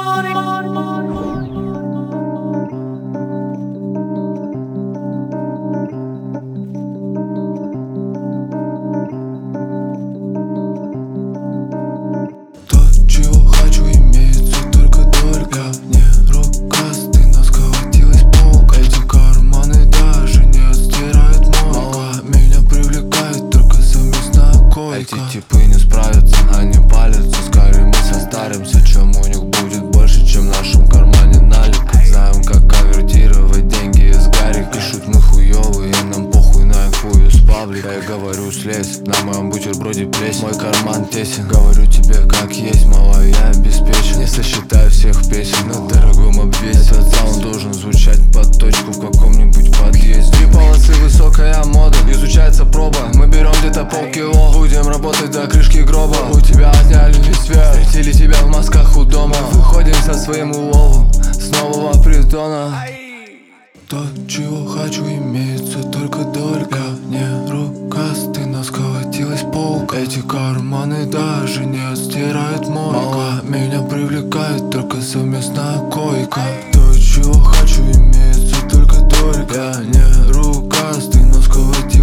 То, чего хочу, имеется только не рукастый, но схватилась паук. Эти карманы даже не отстирают мой. Меня привлекает только совместная койка. Эти типы не справятся, они палятся. Скорее мы состаримся, чем у них будет больше, чем в нашем кармане налика. Знаем, как конвертировать деньги из гарика. Пишут мы хуёвые, нам похуй на инфу из паблика. Я говорю, слезь, на моем бутерброде плесень. Мой карман тесен, говорю тебе как есть, мало, я обеспечен. Не сосчитаю всех песен на дорогом обвесе. Этот саунд должен звучать под точку в каком-нибудь подъезде. 3 полосы, высокая мода, изучается проба. Мы берем где-то полкило, будем работать до крышки гроба. У тебя отняли весь свет, встретили тебя в масках у дома. Выходим со своим уловом с нового притона. То, чего хочу, имеется только не рукастый, но схватилась паук. Эти карманы даже не отстирают мойка. Меня привлекает только совместная койка. То, чего хочу, имеется только не рукастый, но схватилась